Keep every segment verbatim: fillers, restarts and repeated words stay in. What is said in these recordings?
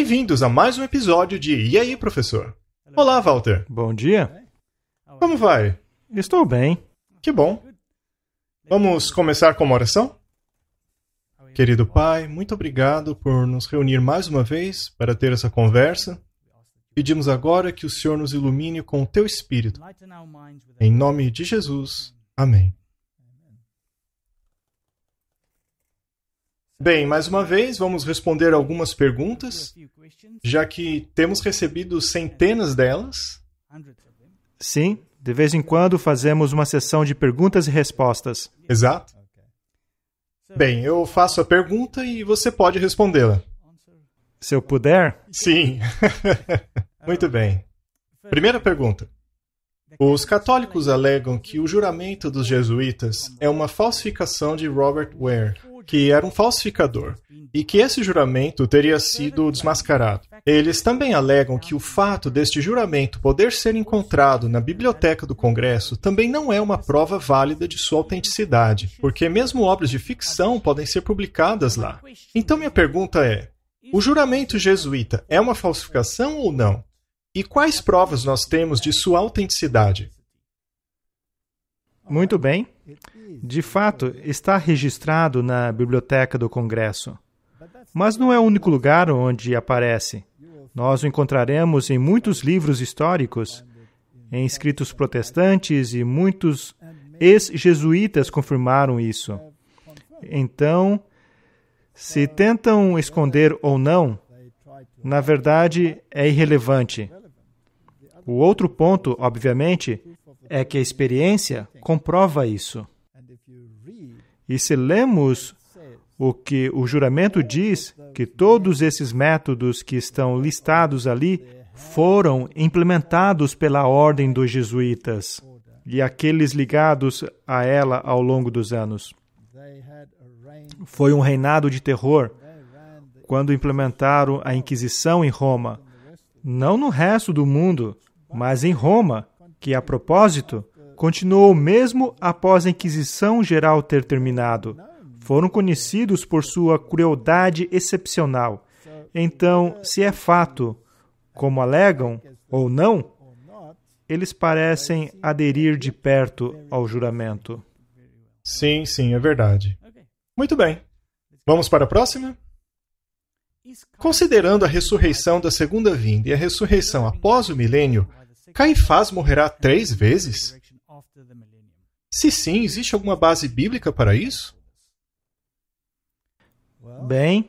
Bem-vindos a mais um episódio de E aí, professor? Olá, Walter. Bom dia. Como vai? Estou bem. Que bom. Vamos começar com uma oração? Querido Pai, muito obrigado por nos reunir mais uma vez para ter essa conversa. Pedimos agora que o Senhor nos ilumine com o Teu Espírito. Em nome de Jesus. Amém. Bem, mais uma vez, vamos responder algumas perguntas, já que temos recebido centenas delas. Sim, de vez em quando fazemos uma sessão de perguntas e respostas. Exato. Bem, eu faço a pergunta e você pode respondê-la. Se eu puder? Sim. Muito bem. Primeira pergunta. Os católicos alegam que o juramento dos jesuítas é uma falsificação de Robert Ware, que era um falsificador, e que esse juramento teria sido desmascarado. Eles também alegam que o fato deste juramento poder ser encontrado na biblioteca do Congresso também não é uma prova válida de sua autenticidade, porque mesmo obras de ficção podem ser publicadas lá. Então minha pergunta é, o juramento jesuíta é uma falsificação ou não? E quais provas nós temos de sua autenticidade? Muito bem. De fato, está registrado na Biblioteca do Congresso. Mas não é o único lugar onde aparece. Nós o encontraremos em muitos livros históricos, em escritos protestantes, e muitos ex-jesuítas confirmaram isso. Então, se tentam esconder ou não, na verdade, é irrelevante. O outro ponto, obviamente, é que a experiência comprova isso. E se lemos o que o juramento diz, que todos esses métodos que estão listados ali foram implementados pela ordem dos jesuítas e aqueles ligados a ela ao longo dos anos. Foi um reinado de terror quando implementaram a Inquisição em Roma, não no resto do mundo, mas em Roma, que, a propósito, continuou mesmo após a Inquisição Geral ter terminado. Foram conhecidos por sua crueldade excepcional. Então, se é fato, como alegam, ou não, eles parecem aderir de perto ao juramento. Sim, sim, é verdade. Muito bem. Vamos para a próxima? Considerando a ressurreição da segunda vinda e a ressurreição após o milênio, Caifás morrerá três vezes? Se sim, existe alguma base bíblica para isso? Bem,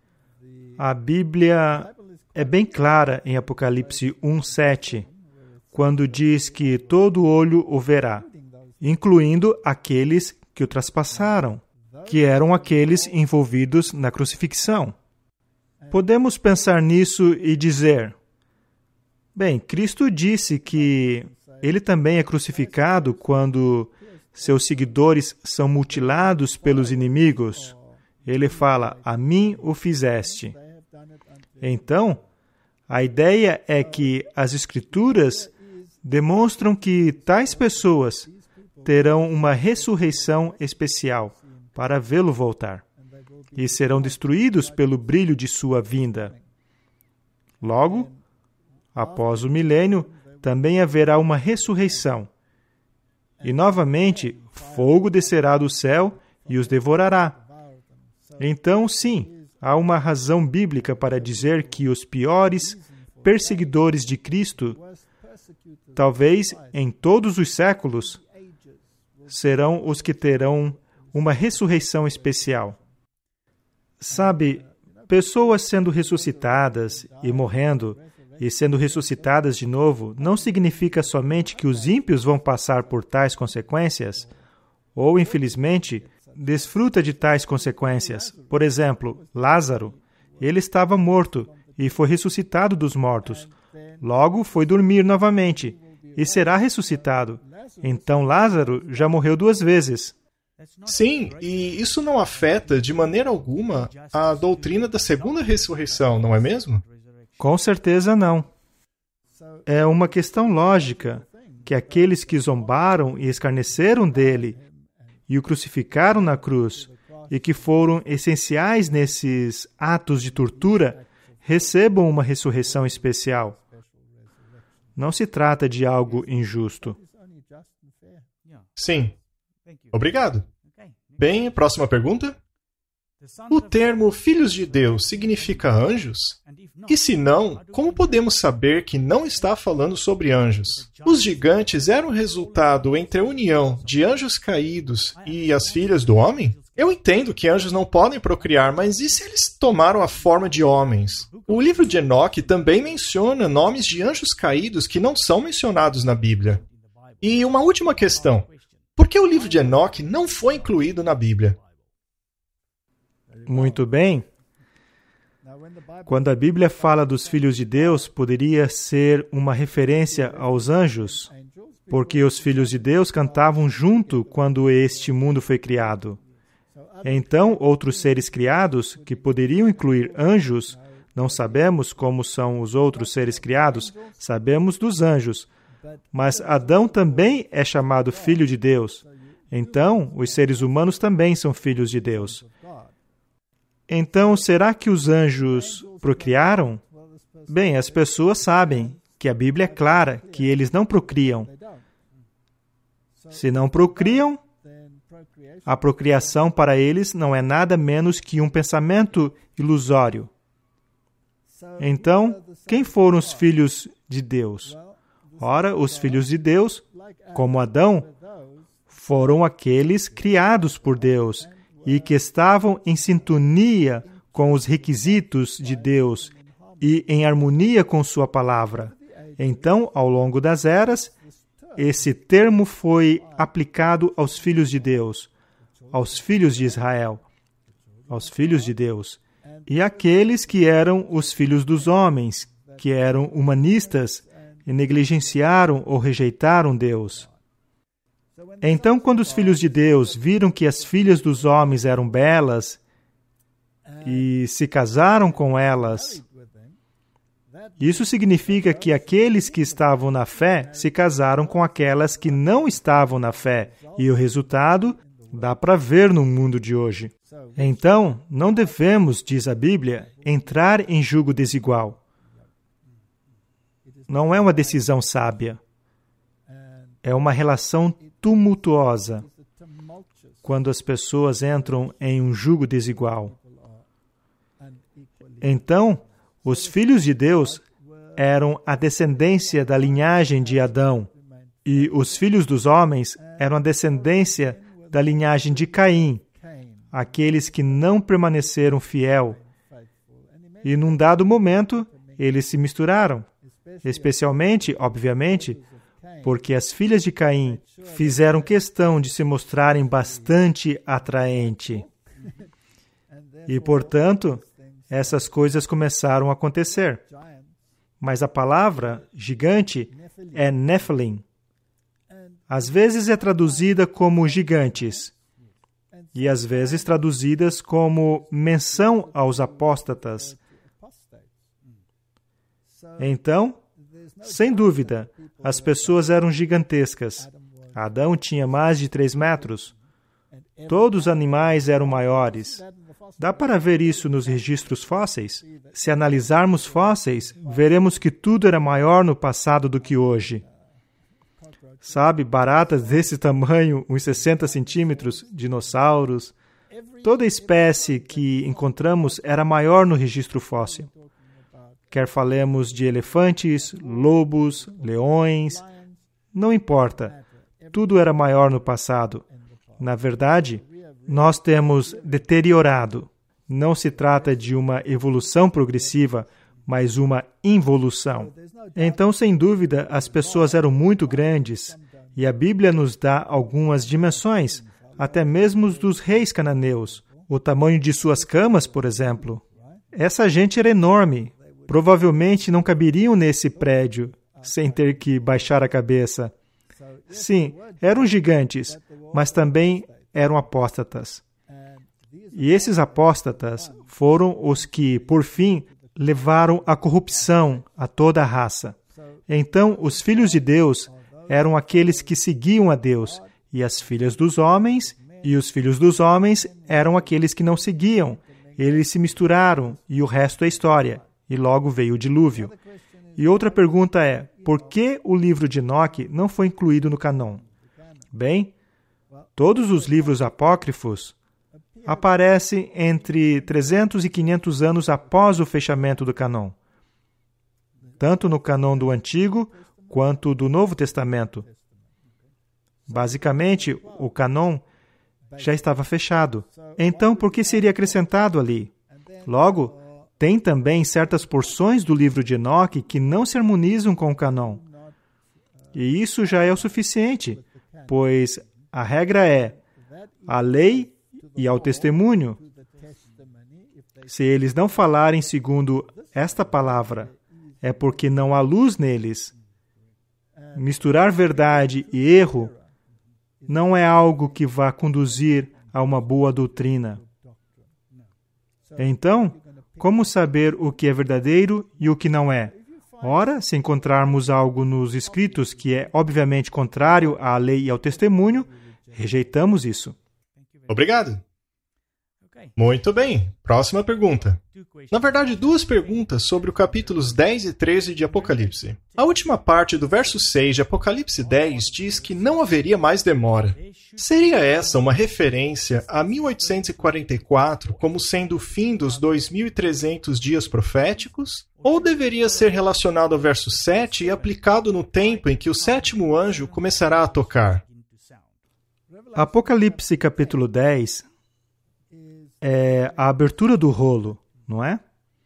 a Bíblia é bem clara em Apocalipse um, sete, quando diz que todo olho o verá, incluindo aqueles que o traspassaram, que eram aqueles envolvidos na crucifixão. Podemos pensar nisso e dizer, bem, Cristo disse que ele também é crucificado quando seus seguidores são mutilados pelos inimigos. Ele fala, a mim o fizeste. Então, a ideia é que as Escrituras demonstram que tais pessoas terão uma ressurreição especial para vê-lo voltar e serão destruídos pelo brilho de sua vinda. Logo, após o milênio, também haverá uma ressurreição. E, novamente, fogo descerá do céu e os devorará. Então, sim, há uma razão bíblica para dizer que os piores perseguidores de Cristo, talvez em todos os séculos, serão os que terão uma ressurreição especial. Sabe, pessoas sendo ressuscitadas e morrendo, e sendo ressuscitadas de novo, não significa somente que os ímpios vão passar por tais consequências, ou, infelizmente, desfruta de tais consequências. Por exemplo, Lázaro, ele estava morto e foi ressuscitado dos mortos. Logo, foi dormir novamente e será ressuscitado. Então, Lázaro já morreu duas vezes. Sim, e isso não afeta de maneira alguma a doutrina da segunda ressurreição, não é mesmo? Com certeza não. É uma questão lógica que aqueles que zombaram e escarneceram dele e o crucificaram na cruz e que foram essenciais nesses atos de tortura, recebam uma ressurreição especial. Não se trata de algo injusto. Sim. Obrigado. Bem, próxima pergunta. O termo filhos de Deus significa anjos? E se não, como podemos saber que não está falando sobre anjos? Os gigantes eram resultado entre a união de anjos caídos e as filhas do homem? Eu entendo que anjos não podem procriar, mas e se eles tomaram a forma de homens? O livro de Enoque também menciona nomes de anjos caídos que não são mencionados na Bíblia. E uma última questão. Por que o livro de Enoque não foi incluído na Bíblia? Muito bem. Quando a Bíblia fala dos filhos de Deus, poderia ser uma referência aos anjos, porque os filhos de Deus cantavam junto quando este mundo foi criado. Então, outros seres criados, que poderiam incluir anjos, não sabemos como são os outros seres criados, sabemos dos anjos. Mas Adão também é chamado filho de Deus. Então, os seres humanos também são filhos de Deus. Então, será que os anjos procriaram? Bem, as pessoas sabem que a Bíblia é clara que eles não procriam. Se não procriam, a procriação para eles não é nada menos que um pensamento ilusório. Então, quem foram os filhos de Deus? Ora, os filhos de Deus, como Adão, foram aqueles criados por Deus e que estavam em sintonia com os requisitos de Deus e em harmonia com sua palavra. Então, ao longo das eras, esse termo foi aplicado aos filhos de Deus, aos filhos de Israel, aos filhos de Deus, e aqueles que eram os filhos dos homens, que eram humanistas e negligenciaram ou rejeitaram Deus. Então, quando os filhos de Deus viram que as filhas dos homens eram belas e se casaram com elas, isso significa que aqueles que estavam na fé se casaram com aquelas que não estavam na fé, e o resultado dá para ver no mundo de hoje. Então, não devemos, diz a Bíblia, entrar em julgo desigual. Não é uma decisão sábia. É uma relação tumultuosa quando as pessoas entram em um julgo desigual. Então, os filhos de Deus eram a descendência da linhagem de Adão, e os filhos dos homens eram a descendência da linhagem de Caim, aqueles que não permaneceram fiel. E num dado momento, eles se misturaram, especialmente, obviamente, porque as filhas de Caim fizeram questão de se mostrarem bastante atraente. E, portanto, essas coisas começaram a acontecer. Mas a palavra gigante é Nephilim. Às vezes é traduzida como gigantes, e às vezes traduzidas como menção aos apóstatas. Então, sem dúvida, as pessoas eram gigantescas. Adão tinha mais de três metros. Todos os animais eram maiores. Dá para ver isso nos registros fósseis? Se analisarmos fósseis, veremos que tudo era maior no passado do que hoje. Sabe, baratas desse tamanho, uns sessenta centímetros, dinossauros. Toda espécie que encontramos era maior no registro fóssil. Quer falemos de elefantes, lobos, leões, não importa. Tudo era maior no passado. Na verdade, nós temos deteriorado. Não se trata de uma evolução progressiva, mas uma involução. Então, sem dúvida, as pessoas eram muito grandes, e a Bíblia nos dá algumas dimensões, até mesmo dos reis cananeus. O tamanho de suas camas, por exemplo. Essa gente era enorme. Provavelmente não caberiam nesse prédio, sem ter que baixar a cabeça. Sim, eram gigantes, mas também eram apóstatas. E esses apóstatas foram os que, por fim, levaram a corrupção a toda a raça. Então, os filhos de Deus eram aqueles que seguiam a Deus, e as filhas dos homens e os filhos dos homens eram aqueles que não seguiam. Eles se misturaram, e o resto é história. e logo veio o dilúvio. E outra pergunta é, por que o livro de Enoque não foi incluído no cânon? Bem, todos os livros apócrifos aparecem entre trezentos e quinhentos anos após o fechamento do cânon, tanto no cânon do Antigo quanto do Novo Testamento. Basicamente, o cânon já estava fechado. Então, por que seria acrescentado ali? Logo, tem também certas porções do livro de Enoque que não se harmonizam com o cânon. E isso já é o suficiente, pois a regra é a lei e ao testemunho. Se eles não falarem segundo esta palavra, é porque não há luz neles. Misturar verdade e erro não é algo que vá conduzir a uma boa doutrina. Então, como saber o que é verdadeiro e o que não é? Ora, se encontrarmos algo nos escritos que é obviamente contrário à lei e ao testemunho, rejeitamos isso. Obrigado. Muito bem. Próxima pergunta. Na verdade, duas perguntas sobre os capítulos dez e treze de Apocalipse. A última parte do verso seis de Apocalipse dez diz que não haveria mais demora. Seria essa uma referência a mil oitocentos e quarenta e quatro como sendo o fim dos dois mil e trezentos dias proféticos? Ou deveria ser relacionado ao verso sete e aplicado no tempo em que o sétimo anjo começará a tocar? Apocalipse capítulo dez é a abertura do rolo, não é?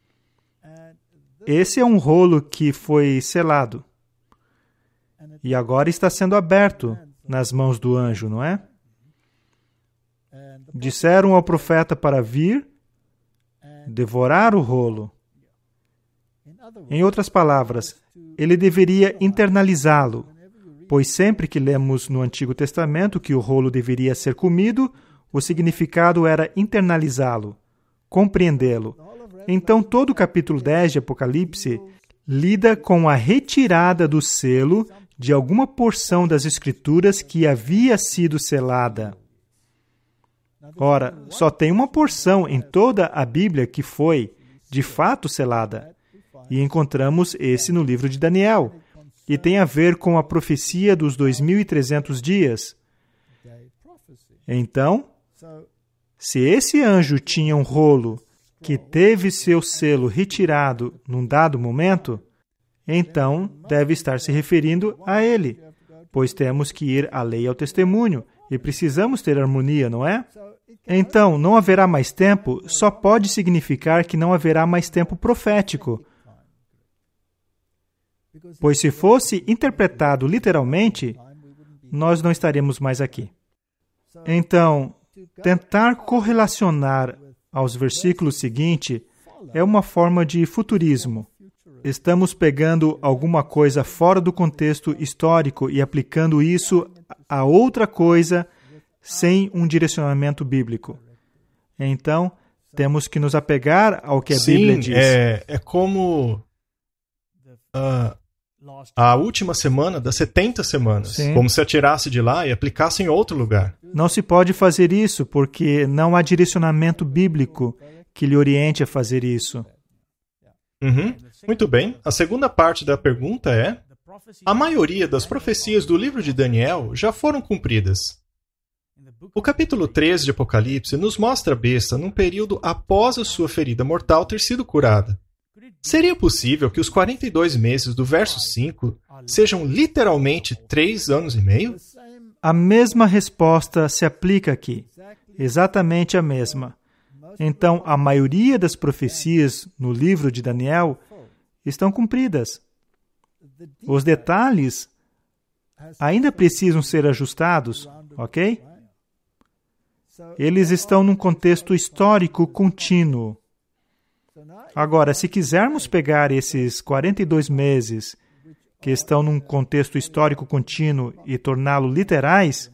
Esse é um rolo que foi selado e agora está sendo aberto nas mãos do anjo, não é? Disseram ao profeta para vir devorar o rolo. Em outras palavras, ele deveria internalizá-lo, pois sempre que lemos no Antigo Testamento que o rolo deveria ser comido, o significado era internalizá-lo, compreendê-lo. Então, todo o capítulo dez de Apocalipse lida com a retirada do selo de alguma porção das Escrituras que havia sido selada. Ora, só tem uma porção em toda a Bíblia que foi, de fato, selada. E encontramos esse no livro de Daniel. E tem a ver com a profecia dos dois mil e trezentos dias. Então, se esse anjo tinha um rolo que teve seu selo retirado num dado momento, então deve estar se referindo a ele, pois temos que ir à lei e ao testemunho, e precisamos ter harmonia, não é? Então, não haverá mais tempo só pode significar que não haverá mais tempo profético, pois se fosse interpretado literalmente, nós não estaremos mais aqui. Então, tentar correlacionar aos versículos seguintes é uma forma de futurismo. Estamos pegando alguma coisa fora do contexto histórico e aplicando isso a outra coisa sem um direcionamento bíblico. Então, temos que nos apegar ao que a Sim, Bíblia diz. É, é como uh, a última semana das setenta semanas. Sim. Como se atirasse de lá e aplicasse em outro lugar. Não se pode fazer isso, porque não há direcionamento bíblico que lhe oriente a fazer isso. Uhum. Muito bem. A segunda parte da pergunta é: a maioria das profecias do livro de Daniel já foram cumpridas. O capítulo treze de Apocalipse nos mostra a besta num período após a sua ferida mortal ter sido curada. Seria possível que os quarenta e dois meses do verso cinco sejam literalmente três anos e meio? A mesma resposta se aplica aqui. Exatamente a mesma. Então, a maioria das profecias no livro de Daniel estão cumpridas. Os detalhes ainda precisam ser ajustados, ok? Eles estão num contexto histórico contínuo. Agora, se quisermos pegar esses quarenta e dois meses que estão num contexto histórico contínuo e torná-lo literais,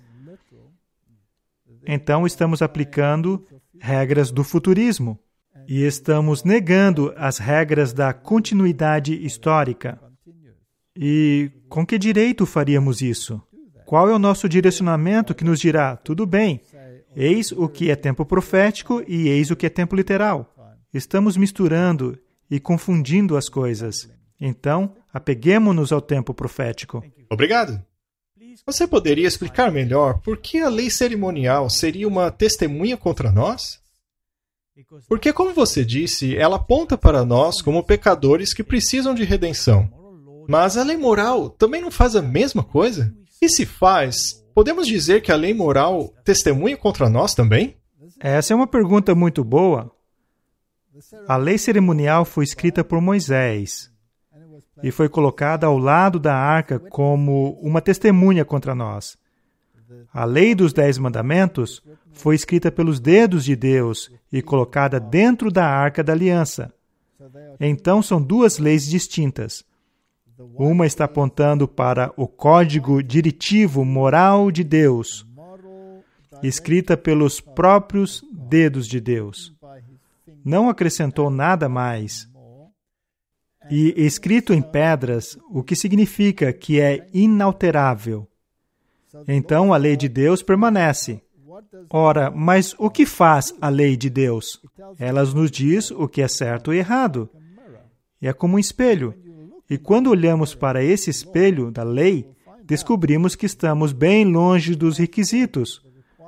então estamos aplicando regras do futurismo e estamos negando as regras da continuidade histórica. E com que direito faríamos isso? Qual é o nosso direcionamento que nos dirá, tudo bem, eis o que é tempo profético e eis o que é tempo literal? Estamos misturando e confundindo as coisas. Então, apeguemo-nos ao tempo profético. Obrigado. Você poderia explicar melhor por que a lei cerimonial seria uma testemunha contra nós? Porque, como você disse, ela aponta para nós como pecadores que precisam de redenção. Mas a lei moral também não faz a mesma coisa? E se faz, podemos dizer que a lei moral testemunha contra nós também? Essa é uma pergunta muito boa. A lei cerimonial foi escrita por Moisés e foi colocada ao lado da arca como uma testemunha contra nós. A lei dos Dez Mandamentos foi escrita pelos dedos de Deus e colocada dentro da arca da aliança. Então, são duas leis distintas. Uma está apontando para o código diretivo moral de Deus, escrita pelos próprios dedos de Deus. Não acrescentou nada mais. E escrito em pedras, o que significa que é inalterável. Então, a lei de Deus permanece. Ora, mas o que faz a lei de Deus? Ela nos diz o que é certo e errado. É como um espelho. E quando olhamos para esse espelho da lei, descobrimos que estamos bem longe dos requisitos.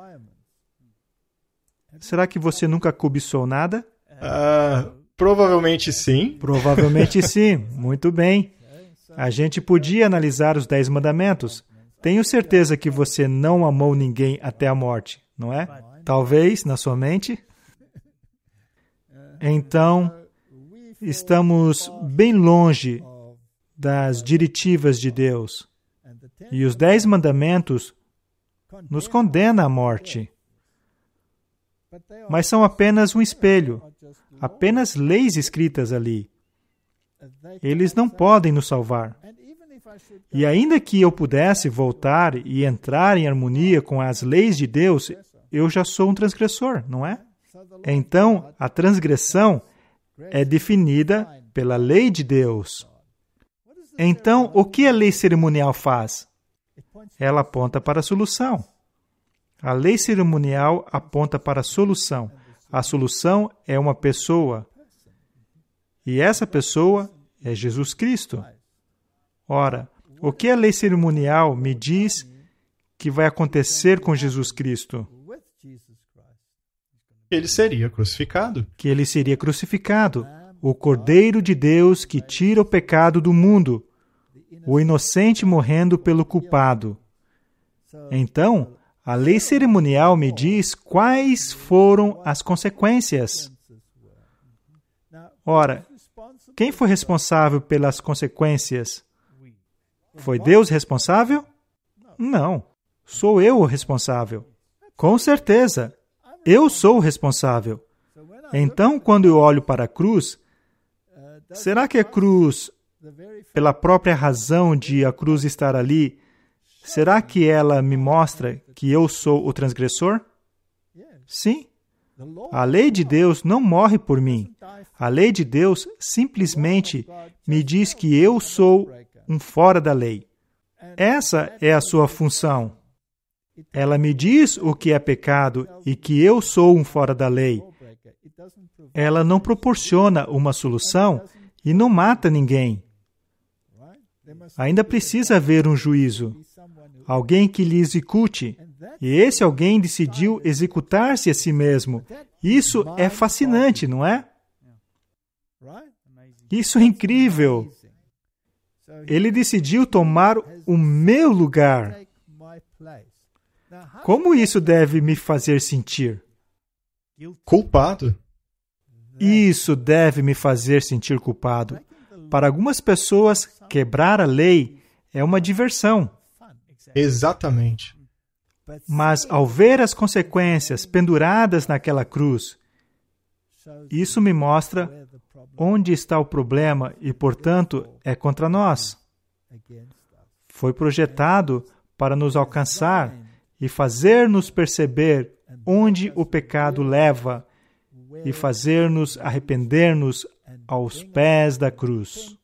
Será que você nunca cobiçou nada? Ah, provavelmente sim. Provavelmente sim. Muito bem. A gente podia analisar os Dez Mandamentos. Tenho certeza que você não amou ninguém até a morte, não é? Talvez, na sua mente. Então, estamos bem longe das diretivas de Deus. E os Dez Mandamentos nos condenam à morte. Mas são apenas um espelho, apenas leis escritas ali. Eles não podem nos salvar. E ainda que eu pudesse voltar e entrar em harmonia com as leis de Deus, eu já sou um transgressor, não é? Então, a transgressão é definida pela lei de Deus. Então, o que a lei cerimonial faz? Ela aponta para a solução. A lei cerimonial aponta para a solução. A solução é uma pessoa. E essa pessoa é Jesus Cristo. Ora, o que a lei cerimonial me diz que vai acontecer com Jesus Cristo? Ele seria crucificado. Que ele seria crucificado. O Cordeiro de Deus que tira o pecado do mundo. O inocente morrendo pelo culpado. Então, a lei cerimonial me diz quais foram as consequências. Ora, quem foi responsável pelas consequências? Foi Deus responsável? Não. Sou eu o responsável. Com certeza. Eu sou o responsável. Então, quando eu olho para a cruz, será que a cruz, pela própria razão de a cruz estar ali, será que ela me mostra que eu sou o transgressor? Sim. A lei de Deus não morre por mim. A lei de Deus simplesmente me diz que eu sou um fora da lei. Essa é a sua função. Ela me diz o que é pecado e que eu sou um fora da lei. Ela não proporciona uma solução e não mata ninguém. Ainda precisa haver um juízo. Alguém que lhe execute. E esse alguém decidiu executar-se a si mesmo. Isso é fascinante, não é? Isso é incrível. Ele decidiu tomar o meu lugar. Como isso deve me fazer sentir? Culpado. Isso deve me fazer sentir culpado. Para algumas pessoas, quebrar a lei é uma diversão. Exatamente. Mas ao ver as consequências penduradas naquela cruz, isso me mostra onde está o problema e, portanto, é contra nós. Foi projetado para nos alcançar e fazer-nos perceber onde o pecado leva e fazer-nos arrepender-nos aos pés da cruz.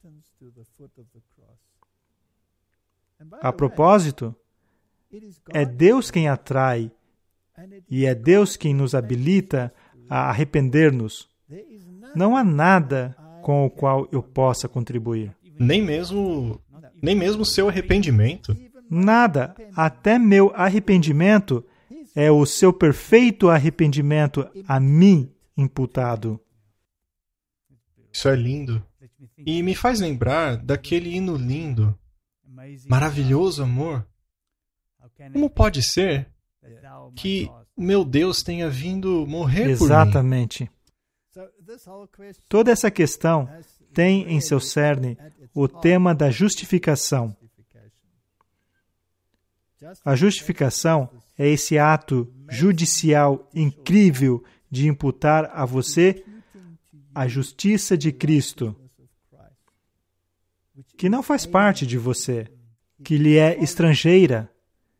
A propósito, é Deus quem atrai e é Deus quem nos habilita a arrepender-nos. Não há nada com o qual eu possa contribuir. Nem mesmo, nem mesmo seu arrependimento? Nada. Até meu arrependimento é o seu perfeito arrependimento a mim imputado. Isso é lindo. E me faz lembrar daquele hino lindo, maravilhoso amor. Como pode ser que meu Deus tenha vindo morrer por mim? Exatamente. Toda essa questão tem em seu cerne o tema da justificação. A justificação é esse ato judicial incrível de imputar a você a justiça de Cristo, que não faz parte de você, que lhe é estrangeira,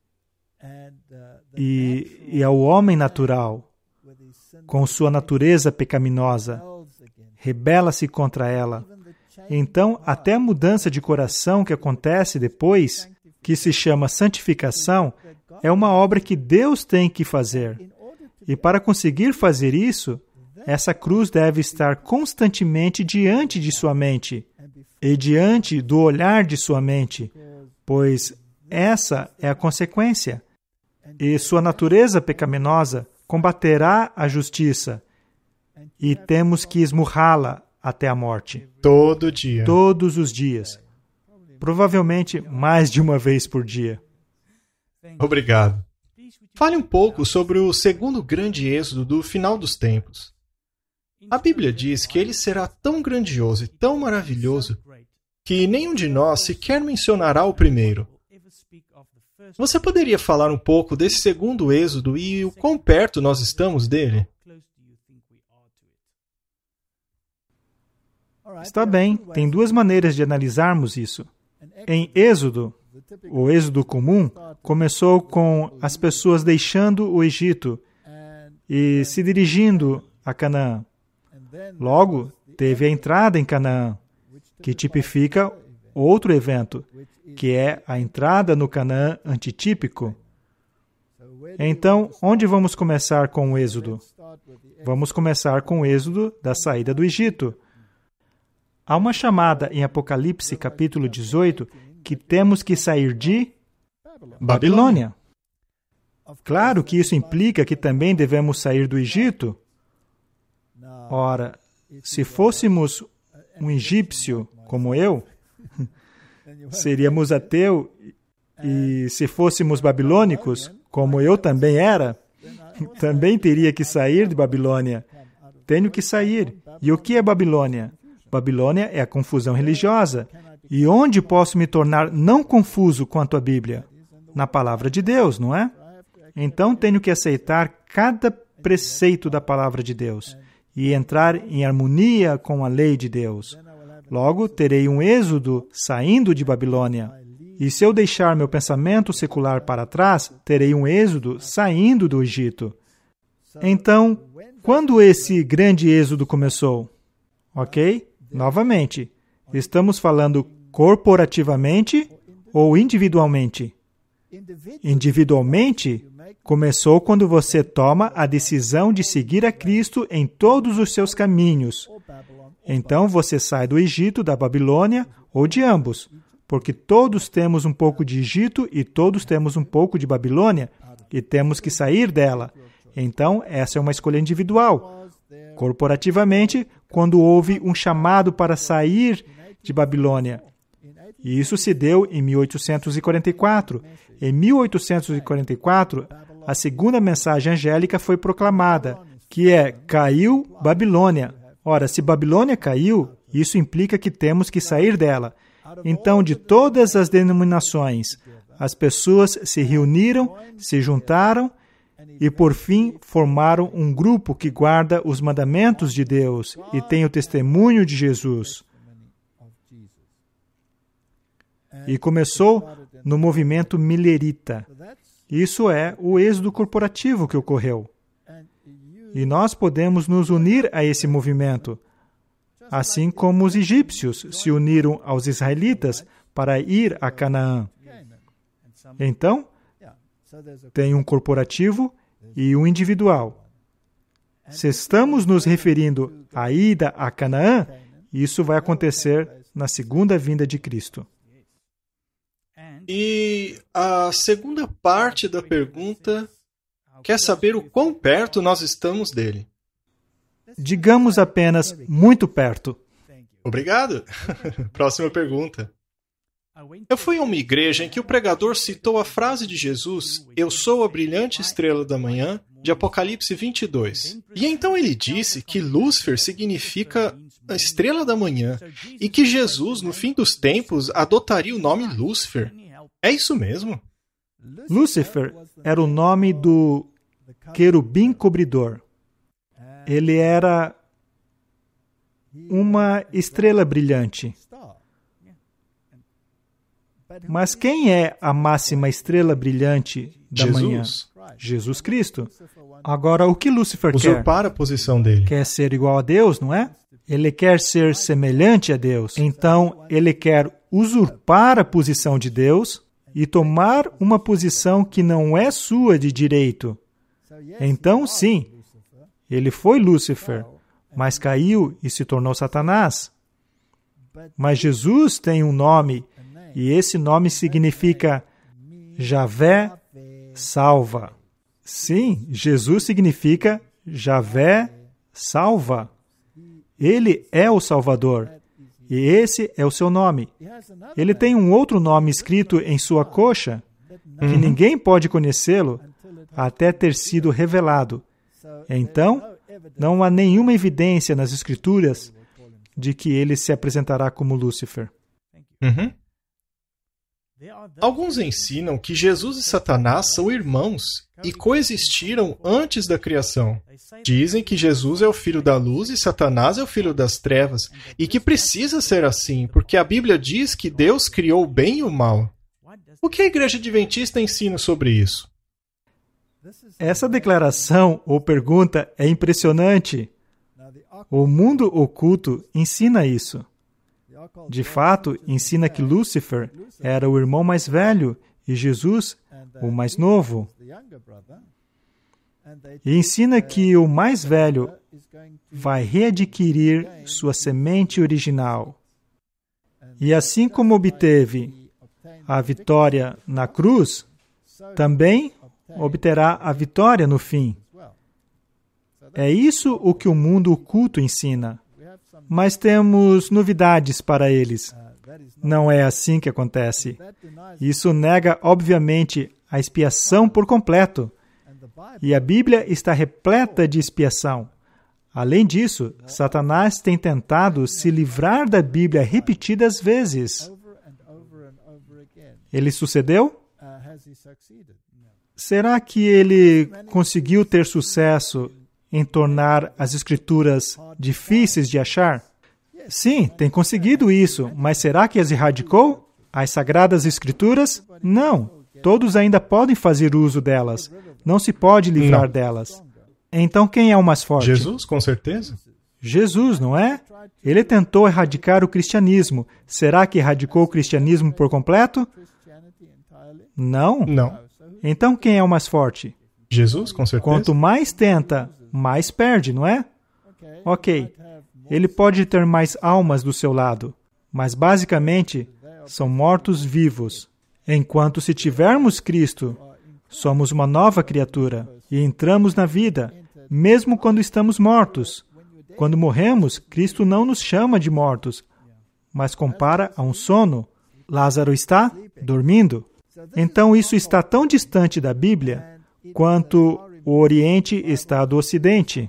e, e ao homem natural, com sua natureza pecaminosa, rebela-se contra ela. Então, até a mudança de coração que acontece depois, que se chama santificação, é uma obra que Deus tem que fazer. E para conseguir fazer isso, essa cruz deve estar constantemente diante de sua mente e diante do olhar de sua mente, pois essa é a consequência. E sua natureza pecaminosa combaterá a justiça e temos que esmurrá-la até a morte. Todo dia. Todos os dias. Provavelmente mais de uma vez por dia. Obrigado. Fale um pouco sobre o segundo grande êxodo do final dos tempos. A Bíblia diz que ele será tão grandioso e tão maravilhoso que nenhum de nós sequer mencionará o primeiro. Você poderia falar um pouco desse segundo êxodo e o quão perto nós estamos dele? Está bem, tem duas maneiras de analisarmos isso. Em Êxodo, o êxodo comum começou com as pessoas deixando o Egito e se dirigindo a Canaã. Logo, teve a entrada em Canaã, que tipifica outro evento, que é a entrada no Canaã antitípico. Então, onde vamos começar com o êxodo? Vamos começar com o êxodo da saída do Egito. Há uma chamada em Apocalipse, capítulo dezoito, que temos que sair de Babilônia. Claro que isso implica que também devemos sair do Egito. Ora, se fôssemos um egípcio como eu, seríamos ateu, e se fôssemos babilônicos, como eu também era, também teria que sair de Babilônia. Tenho que sair. E o que é Babilônia? Babilônia é a confusão religiosa. E onde posso me tornar não confuso quanto à Bíblia? Na palavra de Deus, não é? Então tenho que aceitar cada preceito da palavra de Deus e entrar em harmonia com a lei de Deus. Logo, terei um êxodo saindo de Babilônia. E se eu deixar meu pensamento secular para trás, terei um êxodo saindo do Egito. Então, quando esse grande êxodo começou? Ok? Novamente, estamos falando corporativamente ou individualmente? Individualmente, começou quando você toma a decisão de seguir a Cristo em todos os seus caminhos. Então você sai do Egito, da Babilônia ou de ambos, porque todos temos um pouco de Egito e todos temos um pouco de Babilônia e temos que sair dela. Então, essa é uma escolha individual. Corporativamente, quando houve um chamado para sair de Babilônia. E isso se deu em mil oitocentos e quarenta e quatro. Em mil oitocentos e quarenta e quatro, a segunda mensagem angélica foi proclamada, que é, caiu Babilônia. Ora, se Babilônia caiu, isso implica que temos que sair dela. Então, de todas as denominações, as pessoas se reuniram, se juntaram e, por fim, formaram um grupo que guarda os mandamentos de Deus e tem o testemunho de Jesus. E começou no movimento milerita. Isso é o êxodo corporativo que ocorreu. E nós podemos nos unir a esse movimento, assim como os egípcios se uniram aos israelitas para ir a Canaã. Então, tem um corporativo e um individual. Se estamos nos referindo à ida a Canaã, Isso vai acontecer na segunda vinda de Cristo. E a segunda parte da pergunta quer saber o quão perto nós estamos dele. Digamos apenas muito perto. Obrigado. Próxima pergunta. Eu fui a uma igreja em que o pregador citou a frase de Jesus, "Eu sou a brilhante estrela da manhã", de Apocalipse vinte e dois. E então ele disse que Lúcifer significa a estrela da manhã e que Jesus, no fim dos tempos, adotaria o nome Lúcifer. É isso mesmo? Lúcifer era o nome do querubim cobridor. Ele era uma estrela brilhante. Mas quem é a máxima estrela brilhante da Jesus. manhã? Jesus Cristo. Agora, o que Lúcifer quer? Usurpar a posição dele. Quer ser igual a Deus, não é? Ele quer ser semelhante a Deus. Então, ele quer usurpar a posição de Deus e tomar uma posição que não é sua de direito. Então, sim, ele foi Lúcifer, mas caiu e se tornou Satanás. Mas Jesus tem um nome, e esse nome significa Javé salva. Sim, Jesus significa Javé salva. Ele é o Salvador, e esse é o seu nome. Ele tem um outro nome escrito em sua coxa, que Uhum. ninguém pode conhecê-lo até ter sido revelado. Então, não há nenhuma evidência nas Escrituras de que ele se apresentará como Lúcifer. Uhum. Alguns ensinam que Jesus e Satanás são irmãos e coexistiram antes da criação. Dizem que Jesus é o filho da luz e Satanás é o filho das trevas, e que precisa ser assim, porque a Bíblia diz que Deus criou o bem e o mal. O que a Igreja Adventista ensina sobre isso? Essa declaração ou pergunta é impressionante. O mundo oculto ensina isso. De fato, ensina que Lúcifer era o irmão mais velho e Jesus o mais novo. E ensina que o mais velho vai readquirir sua semente original. E assim como obteve a vitória na cruz, também obterá a vitória no fim. É isso o que o mundo oculto ensina. Mas temos novidades para eles. Não é assim que acontece. Isso nega, obviamente, a expiação por completo. E a Bíblia está repleta de expiação. Além disso, Satanás tem tentado se livrar da Bíblia repetidas vezes. Ele sucedeu? Será que ele conseguiu ter sucesso em tornar as Escrituras difíceis de achar? Sim, tem conseguido isso, mas será que as erradicou? As Sagradas Escrituras? Não. Todos ainda podem fazer uso delas. Não se pode livrar Não. delas. Então quem é o mais forte? Jesus, com certeza. Jesus, não é? Ele tentou erradicar o cristianismo. Será que erradicou o cristianismo por completo? Não. Não. Então quem é o mais forte? Jesus, com certeza. Quanto mais tenta, mais perde, não é? Ok. Ele pode ter mais almas do seu lado, mas basicamente são mortos-vivos. Enquanto se tivermos Cristo, somos uma nova criatura e entramos na vida, mesmo quando estamos mortos. Quando morremos, Cristo não nos chama de mortos, mas compara a um sono. Lázaro está dormindo. Então isso está tão distante da Bíblia quanto o Oriente está do Ocidente.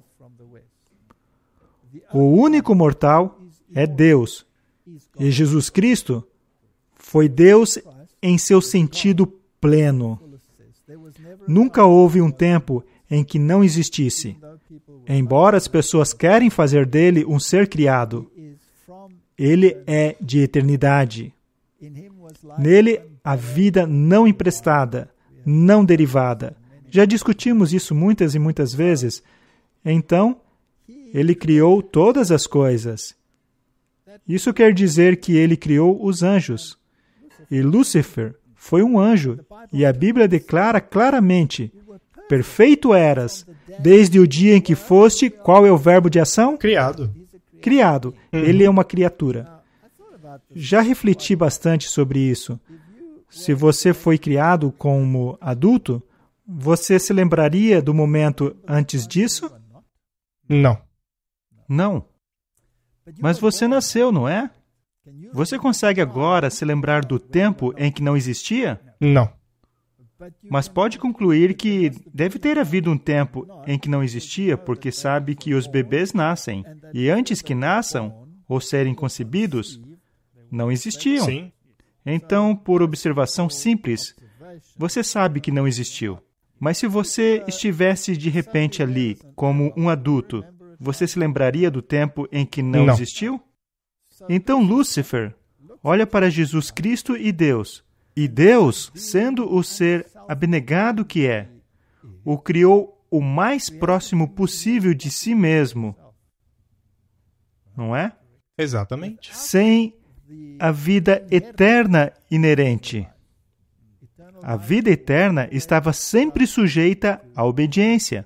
O único mortal é Deus. E Jesus Cristo foi Deus em seu sentido pleno. Nunca houve um tempo em que não existisse. Embora as pessoas querem fazer dele um ser criado, ele é de eternidade. Nele, a vida não emprestada, não derivada. Já discutimos isso muitas e muitas vezes. Então, ele criou todas as coisas. Isso quer dizer que ele criou os anjos. E Lúcifer foi um anjo. E a Bíblia declara claramente: perfeito eras, desde o dia em que foste, qual é o verbo de ação? Criado. Criado. Uhum. Ele é uma criatura. Já refleti bastante sobre isso. Se você foi criado como adulto, você se lembraria do momento antes disso? Não. Não. Mas você nasceu, não é? Você consegue agora se lembrar do tempo em que não existia? Não. Mas pode concluir que deve ter havido um tempo em que não existia, porque sabe que os bebês nascem. E antes que nasçam, ou serem concebidos, não existiam. Sim. Então, por observação simples, você sabe que não existiu. Mas se você estivesse de repente ali, como um adulto, você se lembraria do tempo em que não, Não. existiu? Então, Lúcifer olha para Jesus Cristo e Deus. E Deus, sendo o ser abnegado que é, o criou o mais próximo possível de si mesmo. Não é? Exatamente. Sem a vida eterna inerente. A vida eterna estava sempre sujeita à obediência.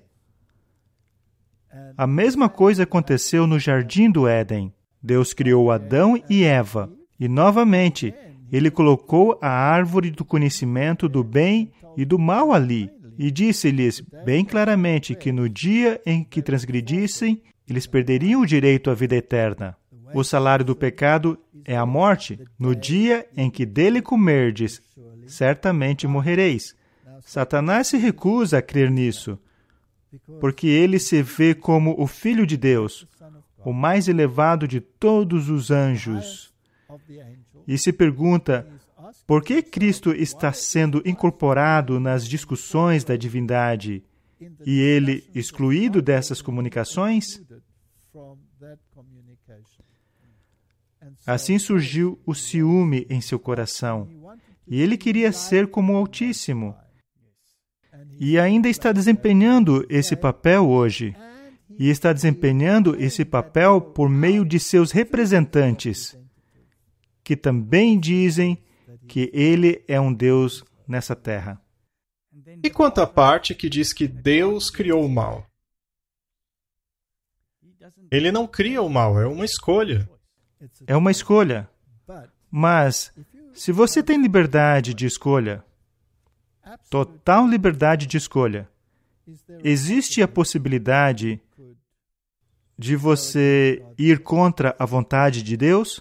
A mesma coisa aconteceu no Jardim do Éden. Deus criou Adão e Eva, e novamente, Ele colocou a árvore do conhecimento do bem e do mal ali, e disse-lhes bem claramente que no dia em que transgredissem, eles perderiam o direito à vida eterna. O salário do pecado é a morte. No dia em que dele comerdes, certamente morrereis. Satanás se recusa a crer nisso, porque ele se vê como o Filho de Deus, o mais elevado de todos os anjos. E se pergunta, por que Cristo está sendo incorporado nas discussões da divindade e ele excluído dessas comunicações? Assim surgiu o ciúme em seu coração, e ele queria ser como o Altíssimo. E ainda está desempenhando esse papel hoje. E está desempenhando esse papel por meio de seus representantes, que também dizem que ele é um Deus nessa terra. E quanto à parte que diz que Deus criou o mal? Ele não cria o mal, é uma escolha. É uma escolha. Mas, se você tem liberdade de escolha, total liberdade de escolha, existe a possibilidade de você ir contra a vontade de Deus?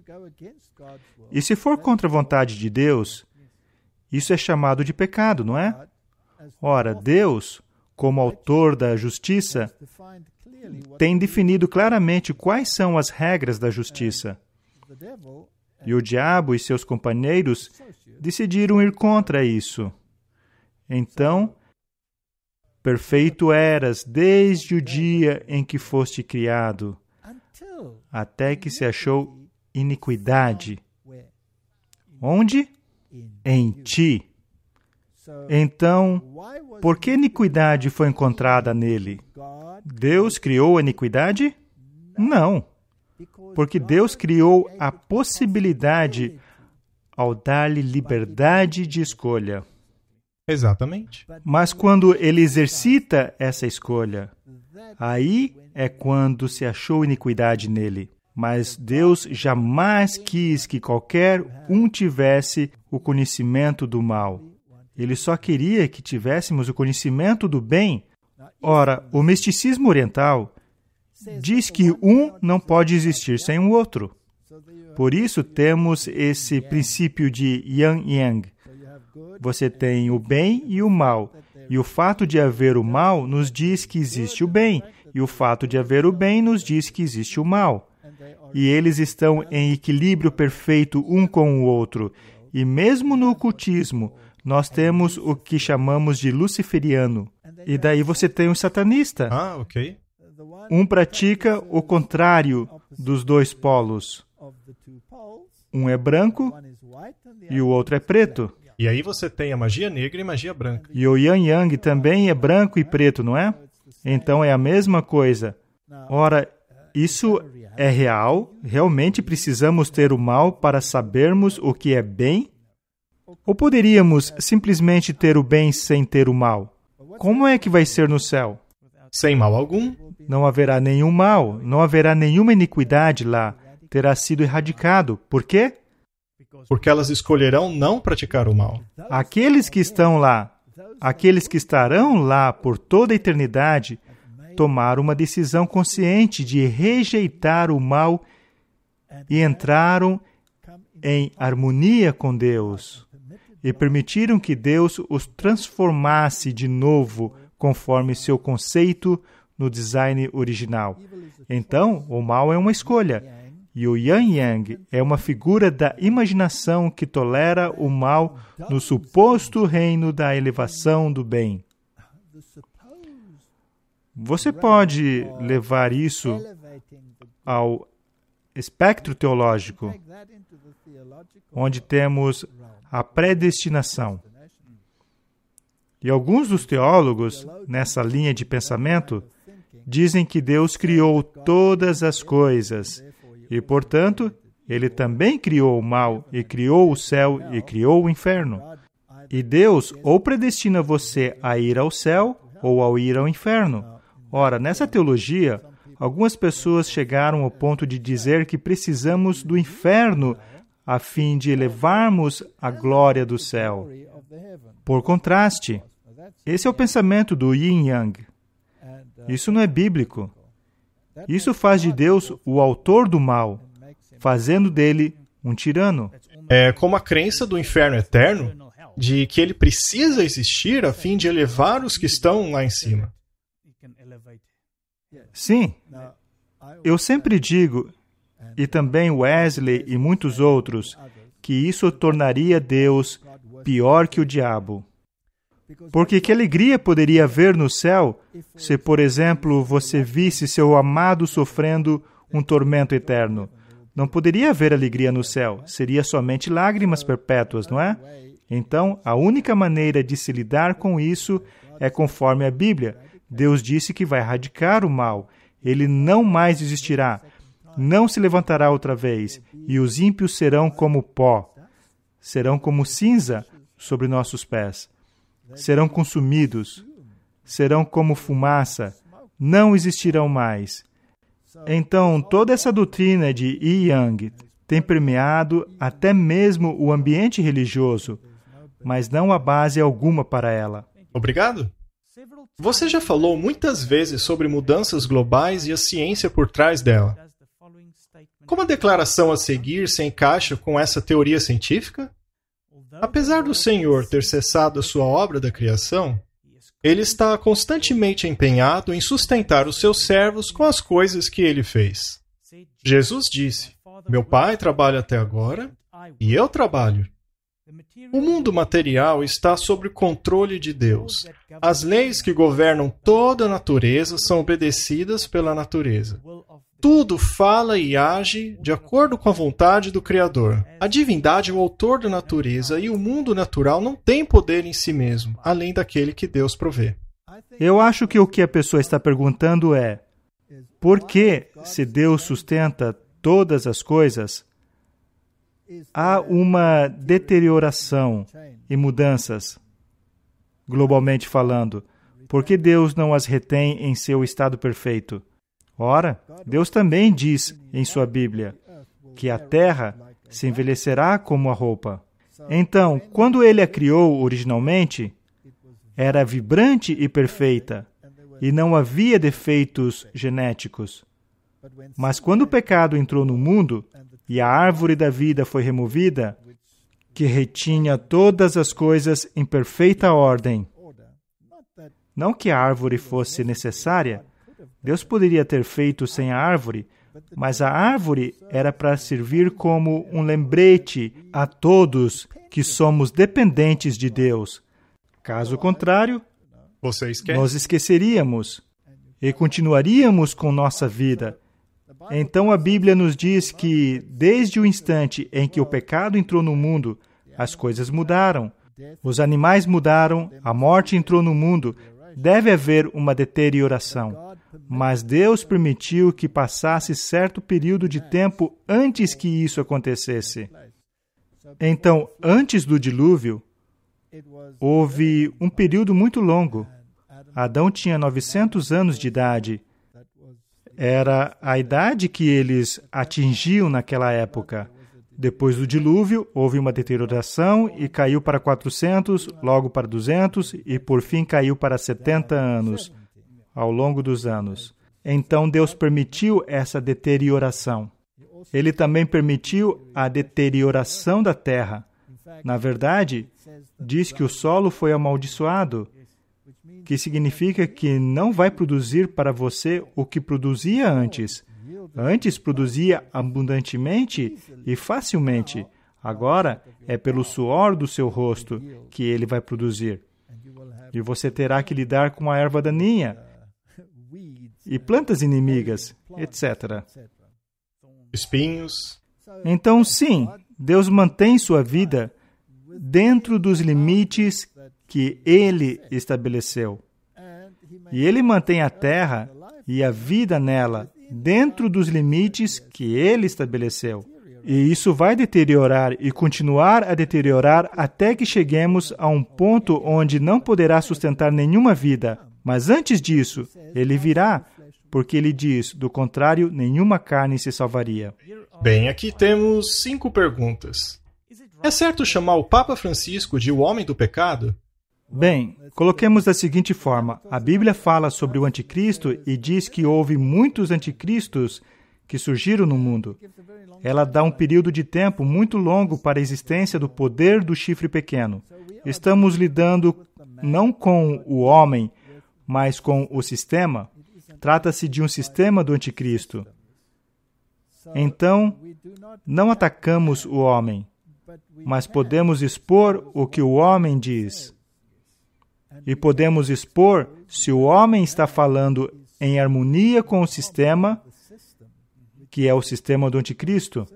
E se for contra a vontade de Deus, isso é chamado de pecado, não é? Ora, Deus, como autor da justiça, tem definido claramente quais são as regras da justiça. E o diabo e seus companheiros decidiram ir contra isso. Então, perfeito eras desde o dia em que foste criado, até que se achou iniquidade. Onde? Em ti. Então, por que iniquidade foi encontrada nele? Deus criou a iniquidade? Não. Porque Deus criou a possibilidade ao dar-lhe liberdade de escolha. Exatamente. Mas quando ele exercita essa escolha, aí é quando se achou iniquidade nele. Mas Deus jamais quis que qualquer um tivesse o conhecimento do mal. Ele só queria que tivéssemos o conhecimento do bem. Ora, o misticismo oriental diz que um não pode existir sem o outro. Por isso temos esse princípio de yin-yang. Você tem o bem e o mal. E o fato de haver o mal nos diz que existe o bem. E o fato de haver o bem nos diz que existe o mal. E eles estão em equilíbrio perfeito um com o outro. E mesmo no ocultismo, nós temos o que chamamos de luciferiano. E daí você tem o satanista. Ah, ok. Um pratica o contrário dos dois polos. Um é branco e o outro é preto. E aí você tem a magia negra e magia branca. E o Yang Yang também é branco e preto, não é? Então é a mesma coisa. Ora, isso é real? Realmente precisamos ter o mal para sabermos o que é bem? Ou poderíamos simplesmente ter o bem sem ter o mal? Como é que vai ser no céu? sem mal algum. Não haverá nenhum mal, não haverá nenhuma iniquidade lá. Terá sido erradicado. Por quê? Porque elas escolherão não praticar o mal. Aqueles que estão lá, aqueles que estarão lá por toda a eternidade, tomaram uma decisão consciente de rejeitar o mal e entraram em harmonia com Deus e permitiram que Deus os transformasse de novo conforme seu conceito no design original. Então, o mal é uma escolha. E o Yin Yang é uma figura da imaginação que tolera o mal no suposto reino da elevação do bem. Você pode levar isso ao espectro teológico, onde temos a predestinação. E alguns dos teólogos, nessa linha de pensamento, dizem que Deus criou todas as coisas e, portanto, Ele também criou o mal, e criou o céu, e criou o inferno. E Deus ou predestina você a ir ao céu, ou ao ir ao inferno. Ora, nessa teologia, algumas pessoas chegaram ao ponto de dizer que precisamos do inferno a fim de elevarmos a glória do céu. Por contraste, esse é o pensamento do Yin Yang. Isso não é bíblico. Isso faz de Deus o autor do mal, fazendo dele um tirano. É como a crença do inferno eterno, de que ele precisa existir a fim de elevar os que estão lá em cima. Sim, eu sempre digo, e também Wesley e muitos outros, que isso tornaria Deus pior que o diabo. Porque que alegria poderia haver no céu se, por exemplo, você visse seu amado sofrendo um tormento eterno? Não poderia haver alegria no céu, seria somente lágrimas perpétuas, não é? Então, a única maneira de se lidar com isso é conforme a Bíblia. Deus disse que vai erradicar o mal. Ele não mais existirá, não se levantará outra vez, e os ímpios serão como pó, serão como cinza sobre nossos pés. Serão consumidos, serão como fumaça, não existirão mais. Então, toda essa doutrina de Yin Yang tem permeado até mesmo o ambiente religioso, mas não há base alguma para ela. Obrigado. Você já falou muitas vezes sobre mudanças globais e a ciência por trás dela. Como a declaração a seguir se encaixa com essa teoria científica? Apesar do Senhor ter cessado a sua obra da criação, Ele está constantemente empenhado em sustentar os seus servos com as coisas que Ele fez. Jesus disse, meu Pai trabalha até agora e eu trabalho. O mundo material está sob o controle de Deus. As leis que governam toda a natureza são obedecidas pela natureza. Tudo fala e age de acordo com a vontade do Criador. A divindade é o autor da natureza e o mundo natural não tem poder em si mesmo, além daquele que Deus provê. Eu acho que o que a pessoa está perguntando é: por que, se Deus sustenta todas as coisas, há uma deterioração e mudanças, globalmente falando? Por que Deus não as retém em seu estado perfeito? Ora, Deus também diz em sua Bíblia que a terra se envelhecerá como a roupa. Então, quando Ele a criou originalmente, era vibrante e perfeita, e não havia defeitos genéticos. Mas quando o pecado entrou no mundo, e a árvore da vida foi removida, que retinha todas as coisas em perfeita ordem. Não que a árvore fosse necessária, Deus poderia ter feito sem a árvore, mas a árvore era para servir como um lembrete a todos que somos dependentes de Deus. Caso contrário, Você esquece? nós esqueceríamos e continuaríamos com nossa vida. Então a Bíblia nos diz que, desde o instante em que o pecado entrou no mundo, as coisas mudaram. Os animais mudaram, a morte entrou no mundo. Deve haver uma deterioração. Mas Deus permitiu que passasse certo período de tempo antes que isso acontecesse. Então, antes do dilúvio, houve um período muito longo. Adão tinha novecentos anos de idade. Era a idade que eles atingiam naquela época. Depois do dilúvio, houve uma deterioração e caiu para quatrocentos, logo para duzentos e por fim caiu para setenta anos, ao longo dos anos. Então Deus permitiu essa deterioração. Ele também permitiu a deterioração da terra. Na verdade, diz que o solo foi amaldiçoado, que significa que não vai produzir para você o que produzia antes. Antes produzia abundantemente e facilmente. Agora é pelo suor do seu rosto que ele vai produzir. E você terá que lidar com a erva daninha e plantas inimigas, etcétera. Espinhos. Então, sim, Deus mantém sua vida dentro dos limites que Ele estabeleceu. E Ele mantém a terra e a vida nela dentro dos limites que Ele estabeleceu. E isso vai deteriorar e continuar a deteriorar até que cheguemos a um ponto onde não poderá sustentar nenhuma vida. Mas antes disso, Ele virá, porque Ele diz, do contrário, nenhuma carne se salvaria. Bem, aqui temos cinco perguntas. É certo chamar o Papa Francisco de o homem do pecado? Bem, coloquemos da seguinte forma. A Bíblia fala sobre o anticristo e diz que houve muitos anticristos que surgiram no mundo. Ela dá um período de tempo muito longo para a existência do poder do chifre pequeno. Estamos lidando não com o homem, mas com o sistema. Trata-se de um sistema do anticristo. Então, não atacamos o homem, mas podemos expor o que o homem diz. E podemos expor se o homem está falando em harmonia com o sistema, que é o sistema do anticristo.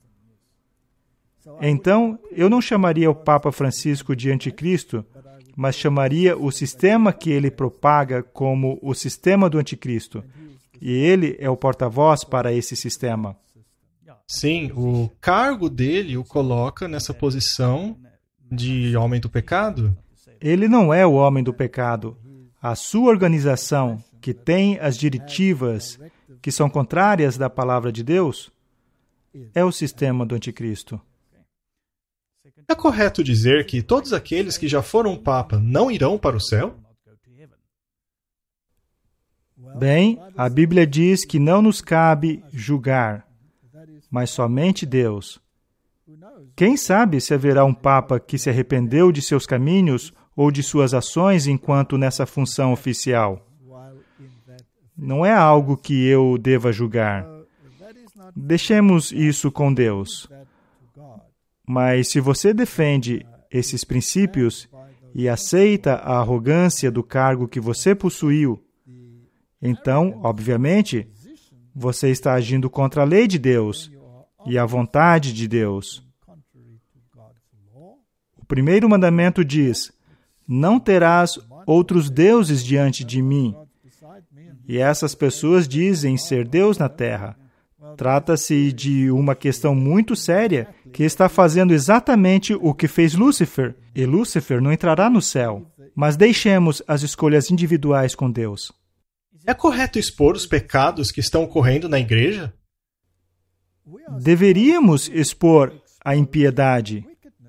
Então, eu não chamaria o Papa Francisco de anticristo, mas chamaria o sistema que ele propaga como o sistema do anticristo. E ele é o porta-voz para esse sistema. Sim, o cargo dele o coloca nessa posição de homem do pecado. Ele não é o homem do pecado. A sua organização, que tem as diretivas que são contrárias da palavra de Deus, é o sistema do anticristo. É correto dizer que todos aqueles que já foram Papa não irão para o céu? Bem, a Bíblia diz que não nos cabe julgar, mas somente Deus. Quem sabe se haverá um Papa que se arrependeu de seus caminhos ou de suas ações enquanto nessa função oficial? Não é algo que eu deva julgar. Deixemos isso com Deus. Mas se você defende esses princípios e aceita a arrogância do cargo que você possuiu, então, obviamente, você está agindo contra a lei de Deus e a vontade de Deus. O primeiro mandamento diz: não terás outros deuses diante de mim. E essas pessoas dizem ser Deus na terra. Trata-se de uma questão muito séria que está fazendo exatamente o que fez Lúcifer. E Lúcifer não entrará no céu. Mas deixemos as escolhas individuais com Deus. É correto expor os pecados que estão ocorrendo na igreja? Deveríamos expor a impiedade.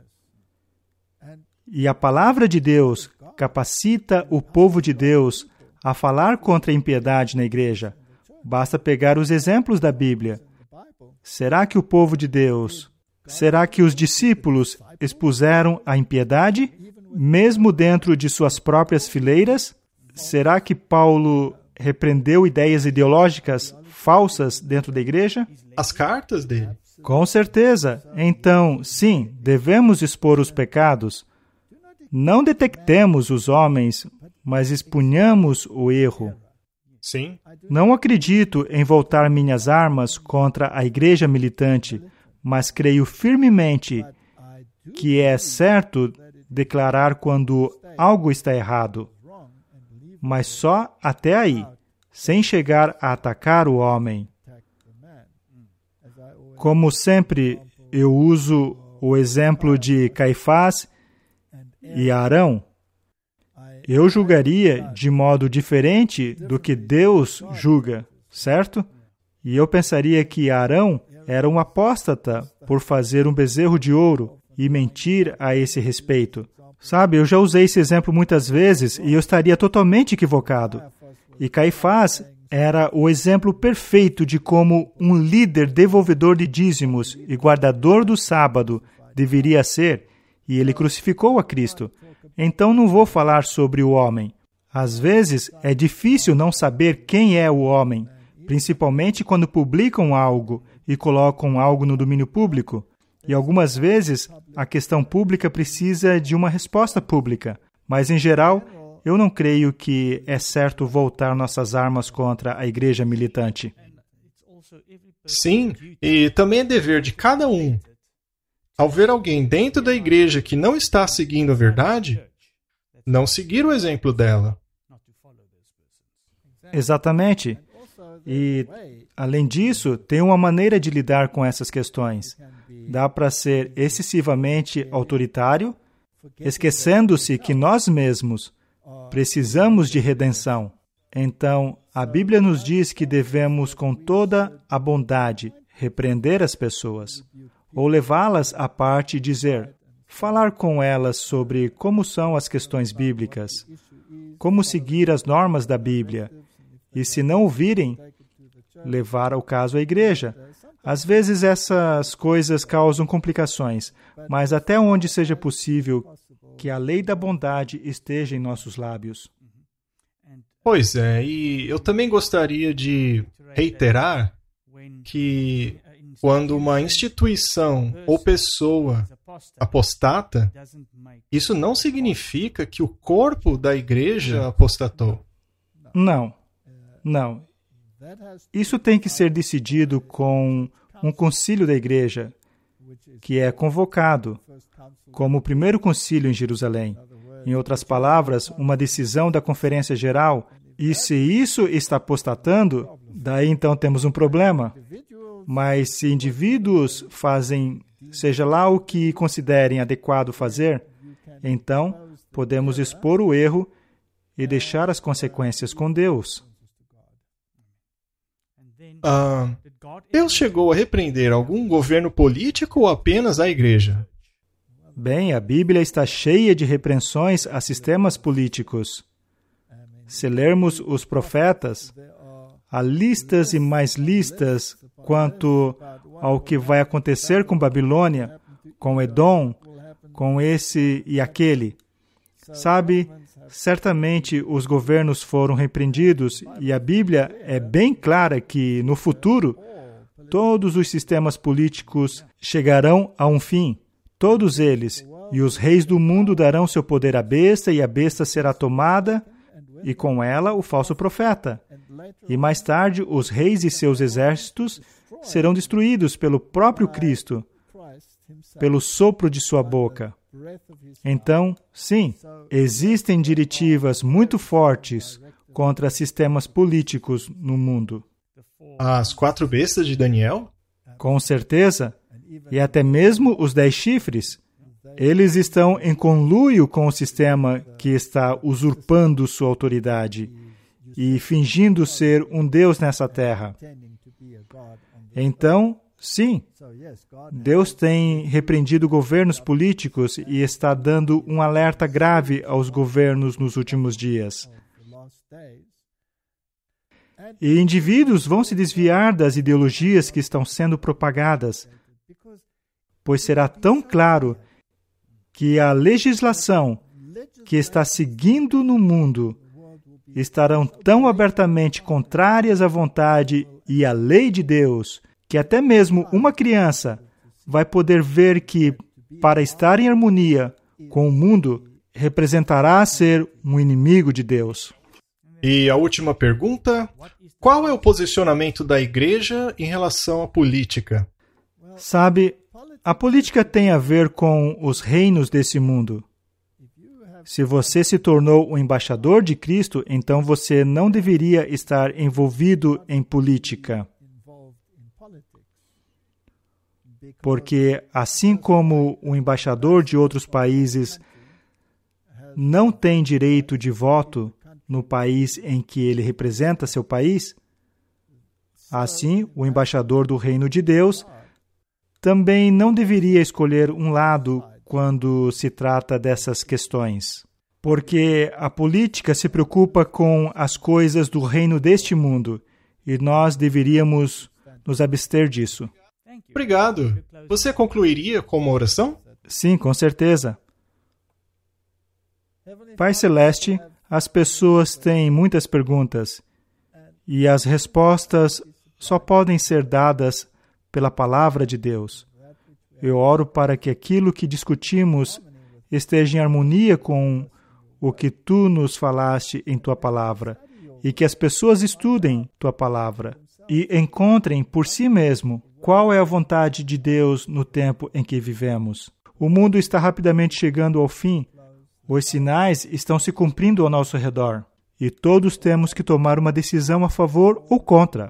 E a palavra de Deus capacita o povo de Deus a falar contra a impiedade na igreja. Basta pegar os exemplos da Bíblia. Será que o povo de Deus, será que os discípulos expuseram a impiedade, mesmo dentro de suas próprias fileiras? Será que Paulo repreendeu ideias ideológicas falsas dentro da igreja? As cartas dele? Com certeza. Então, sim, devemos expor os pecados. Não detectemos os homens, mas expunhamos o erro. Sim. Não acredito em voltar minhas armas contra a igreja militante, mas creio firmemente que é certo declarar quando algo está errado. Mas só até aí, sem chegar a atacar o homem. Como sempre, eu uso o exemplo de Caifás e Arão. eu julgaria de modo diferente do que Deus julga, certo? E eu pensaria que Arão era um apóstata por fazer um bezerro de ouro e mentir a esse respeito. Sabe, eu já usei esse exemplo muitas vezes e eu estaria totalmente equivocado. E Caifás era o exemplo perfeito de como um líder devolvedor de dízimos e guardador do sábado deveria ser, e ele crucificou a Cristo. Então não vou falar sobre o homem. Às vezes é difícil não saber quem é o homem, principalmente quando publicam algo e colocam algo no domínio público. E algumas vezes a questão pública precisa de uma resposta pública. Mas, em geral, eu não creio que é certo voltar nossas armas contra a igreja militante. Sim, e também é dever de cada um. Ao ver alguém dentro da igreja que não está seguindo a verdade, não seguir o exemplo dela. Exatamente. E, além disso, tem uma maneira de lidar com essas questões. Dá para ser excessivamente autoritário, esquecendo-se que nós mesmos precisamos de redenção. Então, a Bíblia nos diz que devemos, com toda a bondade, repreender as pessoas, ou levá-las à parte e dizer, falar com elas sobre como são as questões bíblicas, como seguir as normas da Bíblia, e se não ouvirem, levar o caso à igreja. Às vezes essas coisas causam complicações, mas até onde seja possível que a lei da bondade esteja em nossos lábios. Pois é, e eu também gostaria de reiterar que quando uma instituição ou pessoa apostata, isso não significa que o corpo da igreja apostatou. Não, não. Isso tem que ser decidido com um concílio da igreja, que é convocado, como o primeiro concílio em Jerusalém. Em outras palavras, uma decisão da Conferência Geral. E se isso está apostatando, daí então temos um problema. Mas se indivíduos fazem, seja lá o que considerem adequado fazer, então podemos expor o erro e deixar as consequências com Deus. Ah, Deus chegou a repreender algum governo político ou apenas a igreja? Bem, a Bíblia está cheia de repreensões a sistemas políticos. Se lermos os profetas, há listas e mais listas quanto ao que vai acontecer com Babilônia, com Edom, com esse e aquele. Sabe, certamente os governos foram repreendidos e a Bíblia é bem clara que, no futuro, todos os sistemas políticos chegarão a um fim. Todos eles. E os reis do mundo darão seu poder à besta e a besta será tomada e com ela o falso profeta. E mais tarde os reis e seus exércitos serão destruídos pelo próprio Cristo, pelo sopro de sua boca. Então, sim, existem diretivas muito fortes contra sistemas políticos no mundo. As quatro bestas de Daniel? Com certeza. E até mesmo os dez chifres. Eles estão em conluio com o sistema que está usurpando sua autoridade e fingindo ser um Deus nessa terra. Então, sim, Deus tem repreendido governos políticos e está dando um alerta grave aos governos nos últimos dias. E indivíduos vão se desviar das ideologias que estão sendo propagadas, pois será tão claro que a legislação que está seguindo no mundo estarão tão abertamente contrárias à vontade e à lei de Deus, que até mesmo uma criança vai poder ver que, para estar em harmonia com o mundo, representará ser um inimigo de Deus. E a última pergunta, qual é o posicionamento da igreja em relação à política? Sabe, a política tem a ver com os reinos desse mundo. Se você se tornou um embaixador de Cristo, então você não deveria estar envolvido em política. Porque, assim como o embaixador de outros países não tem direito de voto no país em que ele representa seu país? Assim, o embaixador do reino de Deus também não deveria escolher um lado quando se trata dessas questões, porque a política se preocupa com as coisas do reino deste mundo e nós deveríamos nos abster disso. Obrigado. Você concluiria com uma oração? Sim, com certeza. Pai Celeste, as pessoas têm muitas perguntas e as respostas só podem ser dadas pela palavra de Deus. Eu oro para que aquilo que discutimos esteja em harmonia com o que Tu nos falaste em Tua palavra e que as pessoas estudem Tua palavra e encontrem por si mesmo qual é a vontade de Deus no tempo em que vivemos. O mundo está rapidamente chegando ao fim. Os sinais estão se cumprindo ao nosso redor e todos temos que tomar uma decisão a favor ou contra.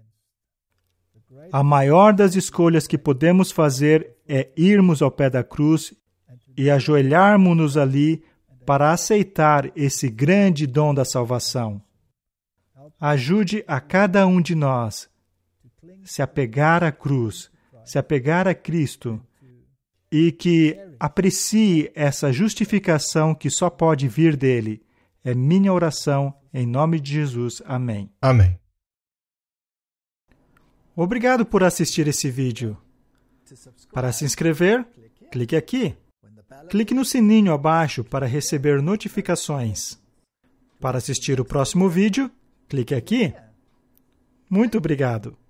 A maior das escolhas que podemos fazer é irmos ao pé da cruz e ajoelharmos-nos ali para aceitar esse grande dom da salvação. Ajude a cada um de nós se apegar à cruz, se apegar a Cristo e que aprecie essa justificação que só pode vir dele. É minha oração, em nome de Jesus. Amém. Amém. Obrigado por assistir esse vídeo. Para se inscrever, clique aqui. Clique no sininho abaixo para receber notificações. Para assistir o próximo vídeo, clique aqui. Muito obrigado.